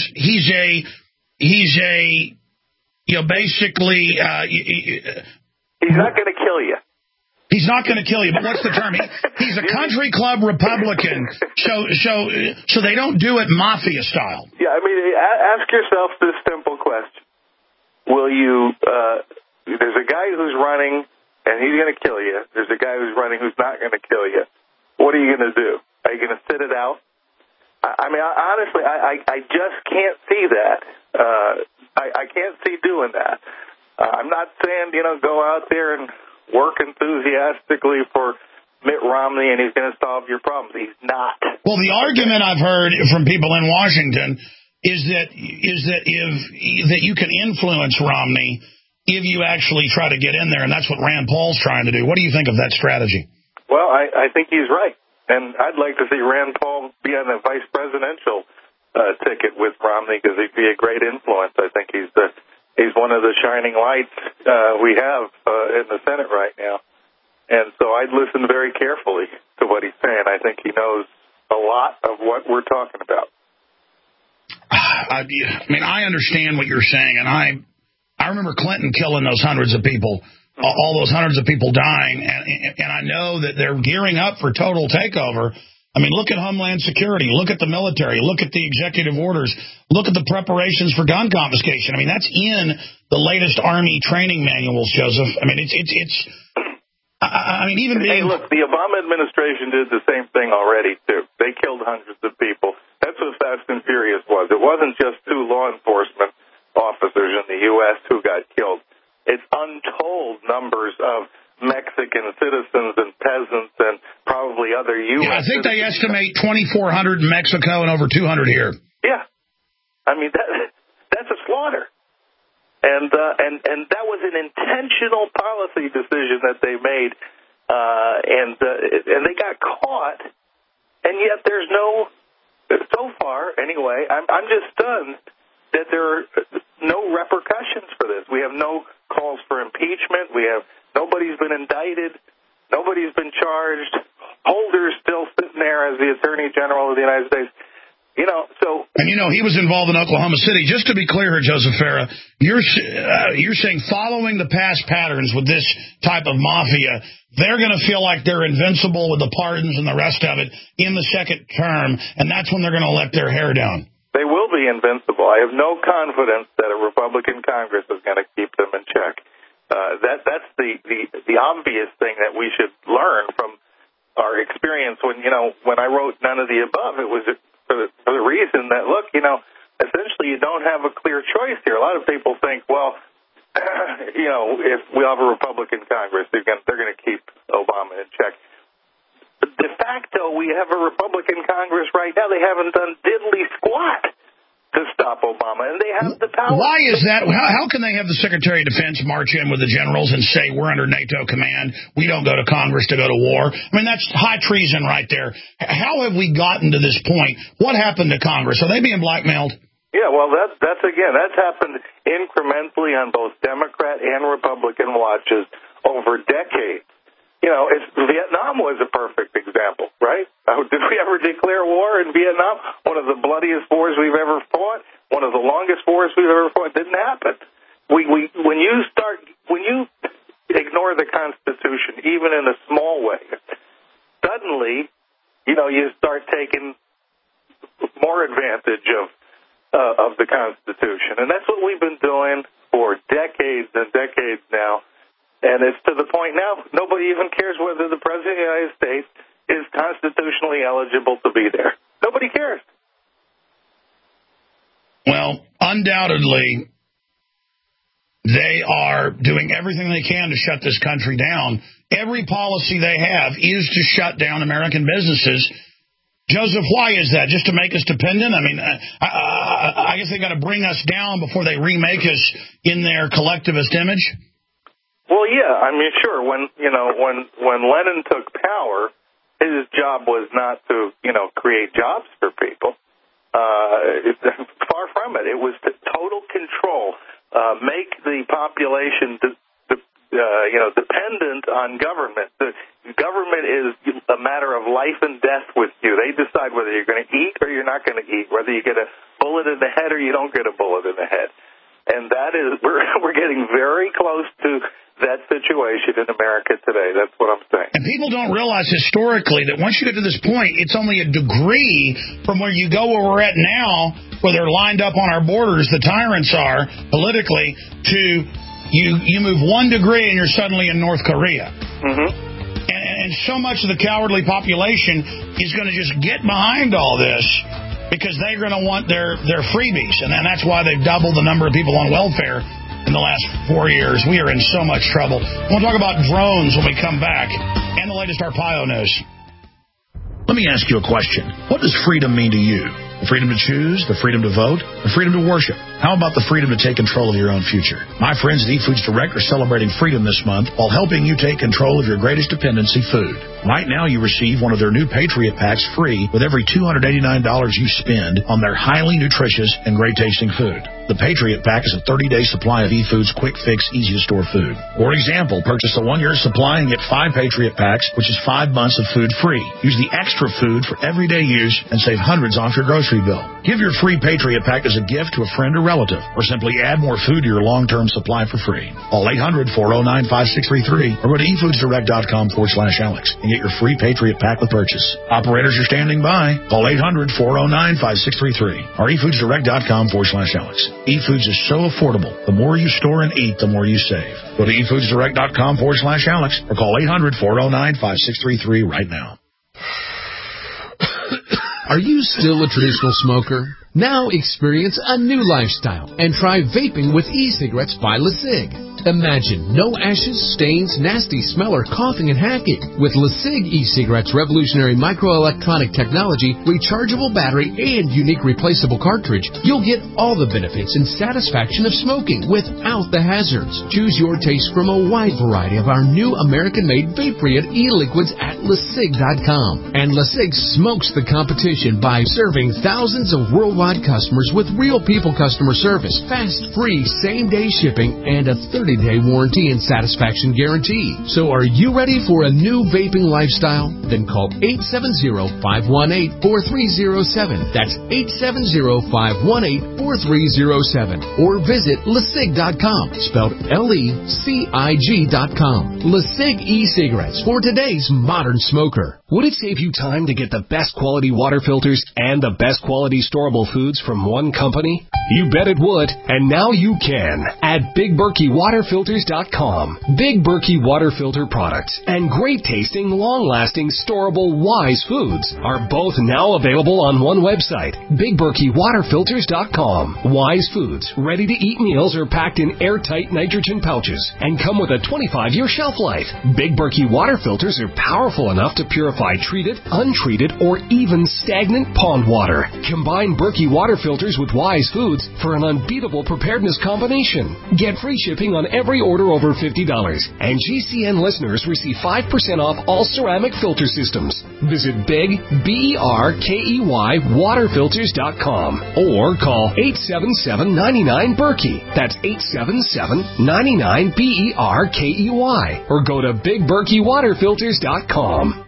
basically... he's not going to kill you. He's not going to kill you, but what's the term? He's a country club Republican, so they don't do it mafia style. Yeah, I mean, ask yourself this simple question. Will you, there's a guy who's running, and he's going to kill you. There's a guy who's running who's not going to kill you. What are you going to do? Are you going to sit it out? I mean, honestly, I just can't see that. I can't see doing that. I'm not saying, go out there and work enthusiastically for Mitt Romney and he's going to solve your problems. He's not. Well, the argument I've heard from people in Washington is that you can influence Romney if you actually try to get in there, and that's what Rand Paul's trying to do. What do you think of that strategy? Well, I think he's right, and I'd like to see Rand Paul be on the vice presidential ticket with Romney because he'd be a great influence. I think he's one of the shining lights we have in the Senate right now. And so I'd listen very carefully to what he's saying. I think he knows a lot of what we're talking about. I mean, I understand what you're saying, and I remember Clinton killing those hundreds of people, all those hundreds of people dying, and I know that they're gearing up for total takeover. I mean, look at Homeland Security, look at the military, look at the executive orders, look at the preparations for gun confiscation. I mean, that's in the latest Army training manuals, Joseph. I mean, Hey, look, the Obama administration did the same thing already, too. They killed hundreds of people. That's what Fast and Furious was. It wasn't just 2 law enforcement officers in the U.S. who got killed. It's untold numbers of Mexican citizens and peasants and probably other U.S. Yeah, I think they estimate 2,400 in Mexico and over 200 here. Yeah. I mean, that's a slaughter. And that was an intentional policy decision that they made, and they got caught, and yet there's so far anyway, I'm just stunned that there are no repercussions for this. We have no calls for impeachment. Nobody's been indicted. Nobody's been charged. Holder's still sitting there as the Attorney General of the United States. And he was involved in Oklahoma City. Just to be clear here, Joseph Farah, you're saying following the past patterns with this type of mafia, they're going to feel like they're invincible with the pardons and the rest of it in the second term, and that's when they're going to let their hair down. They will be invincible. I have no confidence that a Republican Congress is going to keep them in check. That's the obvious thing that we should learn from our experience. When I wrote None of the Above, it was for the reason that, look, essentially you don't have a clear choice here. A lot of people think, well, if we have a Republican Congress, they're going to keep Obama in check. De facto, we have a Republican Congress right now. They haven't done diddly squat to stop Obama, and they have the power. Why is that? How can they have the Secretary of Defense march in with the generals and say, we're under NATO command, we don't go to Congress to go to war? I mean, that's high treason right there. How have we gotten to this point? What happened to Congress? Are they being blackmailed? Yeah, well, that's happened incrementally on both Democrat and Republican watches over decades. Vietnam was a perfect example, right? Did we ever declare war in Vietnam? One of the bloodiest wars we've ever fought, one of the longest wars we've ever fought. It didn't happen. When you ignore the Constitution, even in a small way, suddenly, you start taking more advantage of the Constitution, and that's what we've been doing for decades and decades now. And And it's to the point now, nobody even cares whether the President of the United States is constitutionally eligible to be there. Nobody cares. Well, undoubtedly, they are doing everything they can to shut this country down. Every policy they have is to shut down American businesses. Joseph, why is that? Just to make us dependent? I mean, I guess they got to bring us down before they remake us in their collectivist image. Well, yeah, I mean, sure. When Lenin took power, his job was not to create jobs for people. Far from it. It was to total control, make the population dependent on government. The government is a matter of life and death with you. They decide whether you're going to eat or you're not going to eat, whether you get a bullet in the head or you don't get a bullet in the head. And that is, we're getting very close to that situation in America today. That's what I'm saying. And people don't realize historically that once you get to this point, it's only a degree from where you go where we're at now, where they're lined up on our borders, the tyrants are, politically, to you move 1 degree and you're suddenly in North Korea. Mm-hmm. And so much of the cowardly population is going to just get behind all this because they're going to want their freebies. And then that's why they've doubled the number of people on welfare in the last 4 years. We are in so much trouble. We'll talk about drones when we come back and the latest Arpaio news. Let me ask you a question. What does freedom mean to you? The freedom to choose, the freedom to vote, the freedom to worship. How about the freedom to take control of your own future? My friends at eFoods Direct are celebrating freedom this month while helping you take control of your greatest dependency, food. Right now you receive one of their new Patriot Packs free with every $289 you spend on their highly nutritious and great-tasting food. The Patriot Pack is a 30-day supply of eFoods quick-fix, easy-to-store food. For example, purchase a 1-year supply and get 5 Patriot Packs, which is 5 months of food free. Use the extra food for everyday use and save hundreds off your grocery bill. Give your free Patriot Pack as a gift to a friend or relative, or simply add more food to your long-term supply for free. Call 800-409-5633 or go to eFoodsDirect.com/Alex and get your free Patriot Pack with purchase. Operators are standing by. Call 800-409-5633 or eFoodsDirect.com/Alex. eFoods is so affordable. The more you store and eat, the more you save. Go to eFoodsDirect.com/Alex or call 800-409-5633 right now. Are you still a traditional smoker? Now experience a new lifestyle and try vaping with e-cigarettes by LeSig. Imagine no ashes, stains, nasty smell, or coughing and hacking. With LeSig e-cigarettes' revolutionary microelectronic technology, rechargeable battery, and unique replaceable cartridge, you'll get all the benefits and satisfaction of smoking without the hazards. Choose your taste from a wide variety of our new American-made Vaporeon e-liquids at LeSig.com. And LeSig smokes the competition by serving thousands of worldwide customers with real people customer service, fast, free, same-day shipping, and a 30-day warranty and satisfaction guarantee. So are you ready for a new vaping lifestyle? Then call 870-518-4307. That's 870-518-4307. Or visit LeSig.com, spelled LECIG.com. LeSig e-cigarettes for today's modern smoker. Would it save you time to get the best quality water filters and the best quality storable foods from one company? You bet it would, and now you can at BigBerkeyWaterFilters.com. Big Berkey water filter products and great-tasting, long-lasting, storable Wise foods are both now available on one website, BigBerkeyWaterFilters.com. Wise foods, ready-to-eat meals are packed in airtight nitrogen pouches and come with a 25-year shelf life. Big Berkey water filters are powerful enough to purify treated, untreated, or even stagnant pond water. Combine Berkey water filters with Wise foods for an unbeatable preparedness combination. Get free shipping on every order over $50, and GCN listeners receive 5% off all ceramic filter systems. Visit Big, BERKEY, waterfilters.com or call 877-99-BERKEY. That's 877-99-BERKEY, or go to BigBerkeyWaterFilters.com.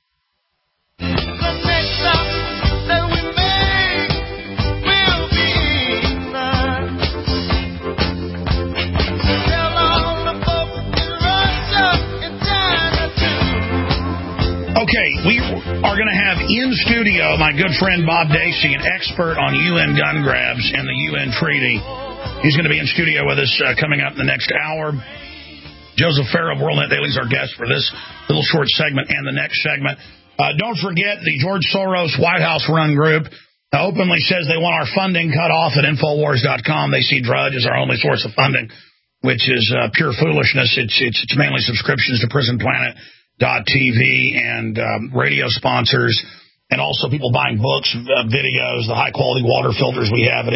Okay, we are going to have in studio my good friend Bob Dacey, an expert on UN gun grabs and the UN treaty. He's going to be in studio with us coming up in the next hour. Joseph Farah of WorldNet Daily is our guest for this little short segment and the next segment. Don't forget the George Soros White House run group openly says they want our funding cut off at Infowars.com. They see Drudge as our only source of funding, which is pure foolishness. It's mainly subscriptions to PrisonPlanet.tv and radio sponsors, and also people buying books, videos, the high-quality water filters we have at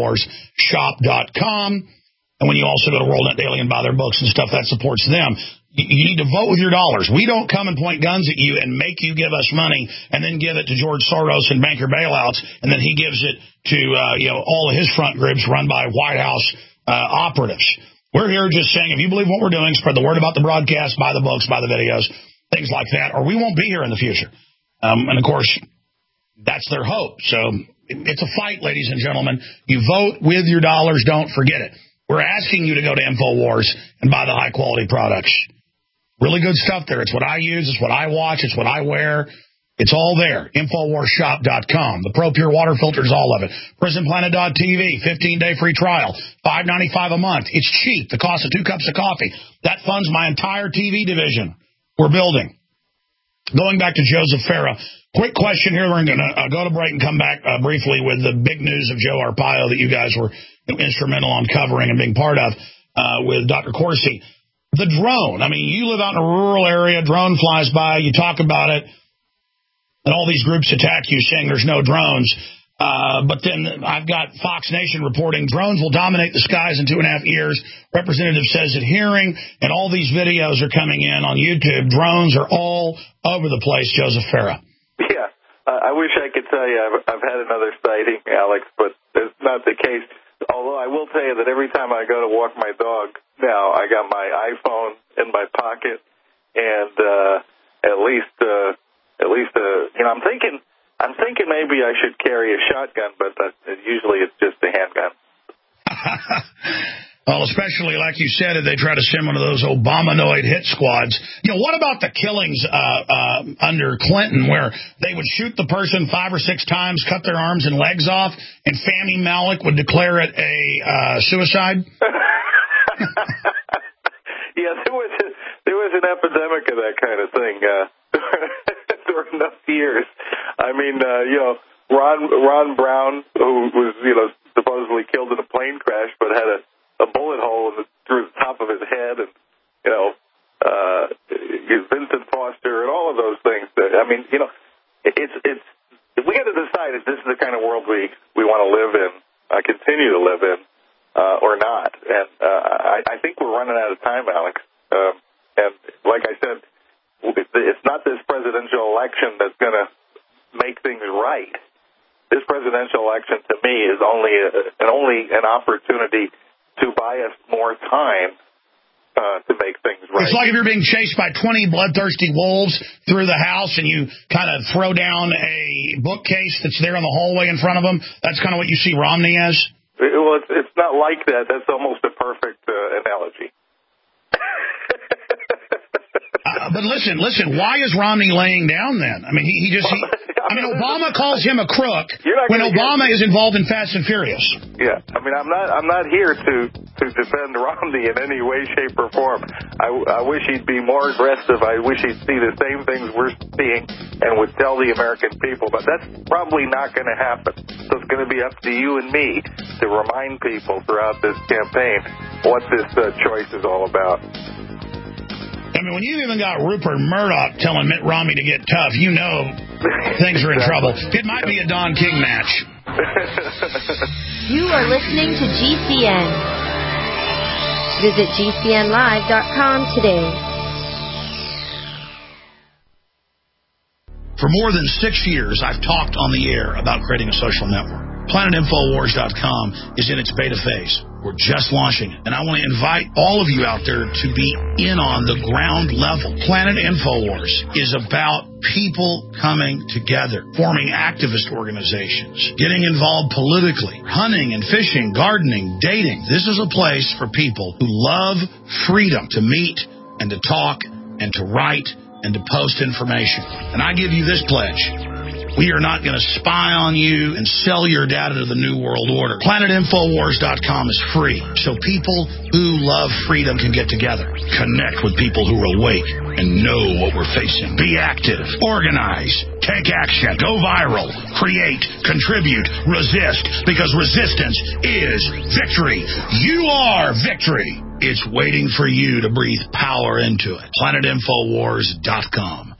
InfoWarsShop.com. And when you also go to WorldNet Daily and buy their books and stuff, that supports them. You need to vote with your dollars. We don't come and point guns at you and make you give us money and then give it to George Soros and banker bailouts, and then he gives it to all of his front groups run by White House operatives. We're here just saying, if you believe what we're doing, spread the word about the broadcast, buy the books, buy the videos, things like that, or we won't be here in the future. And, of course, that's their hope. So it's a fight, ladies and gentlemen. You vote with your dollars. Don't forget it. We're asking you to go to InfoWars and buy the high-quality products. Really good stuff there. It's what I use. It's what I watch. It's what I wear. It's all there. InfoWarsShop.com. The Pro Pure water filters, all of it. PrisonPlanet.tv, 15-day free trial, $5.95 a month. It's cheap. The cost of 2 cups of coffee. That funds my entire TV division we're building. Going back to Joseph Farah, quick question here. We're going to go to break and come back briefly with the big news of Joe Arpaio that you guys were instrumental on covering and being part of with Dr. Corsi. The drone. I mean, you live out in a rural area, drone flies by, you talk about it, and all these groups attack you saying there's no drones. But then I've got Fox Nation reporting drones will dominate the skies in 2.5 years. Representative says adhering, and all these videos are coming in on YouTube. Drones are all over the place, Joseph Farah. Yeah, I wish I could tell you I've had another sighting, Alex, but that's not the case. Although I will tell you that every time I go to walk my dog now, I got my iPhone in my pocket, and at least I'm thinking maybe I should carry a shotgun, but usually it's just a handgun. Well, especially like you said, if they try to send one of those Obamanoid hit squads. What about the killings under Clinton where they would shoot the person 5 or 6 times, cut their arms and legs off, and Fahmy Malek would declare it a suicide? Yeah, there was an epidemic of that kind of thing during those years. I mean, Ron Brown, who was supposedly killed in a plane crash, but had a bullet hole through the top of his head, and Vincent Foster, and all of those things. I mean, it's we got to decide if this is the kind of world we want to live in, continue to live in, or not. And I think we're running out of time, Alex. And like I said, it's not this presidential election that's going to make things right. This presidential election, to me, is only an opportunity to buy us more time to make things right. It's like if you're being chased by 20 bloodthirsty wolves through the house and you kind of throw down a bookcase that's there in the hallway in front of them. That's kind of what you see Romney as? Well, it's not like that. That's almost a perfect analogy. But listen, why is Romney laying down then? I mean, Obama calls him a crook when Obama is involved in Fast and Furious. Yeah, I mean, I'm not here to defend Romney in any way, shape, or form. I wish he'd be more aggressive. I wish he'd see the same things we're seeing and would tell the American people. But that's probably not going to happen. So it's going to be up to you and me to remind people throughout this campaign what this choice is all about. I mean, when you even got Rupert Murdoch telling Mitt Romney to get tough, you know things are in trouble. It might be a Don King match. You are listening to GCN. Visit GCNlive.com today. For more than 6 years, I've talked on the air about creating a social network. PlanetInfoWars.com is in its beta phase. We're just launching it. And I want to invite all of you out there to be in on the ground level. Planet InfoWars is about people coming together, forming activist organizations, getting involved politically, hunting and fishing, gardening, dating. This is a place for people who love freedom to meet and to talk and to write and to post information. And I give you this pledge. We are not going to spy on you and sell your data to the New World Order. PlanetInfoWars.com is free, so people who love freedom can get together, connect with people who are awake and know what we're facing. Be active, organize, take action, go viral, create, contribute, resist, because resistance is victory. You are victory. It's waiting for you to breathe power into it. PlanetInfoWars.com.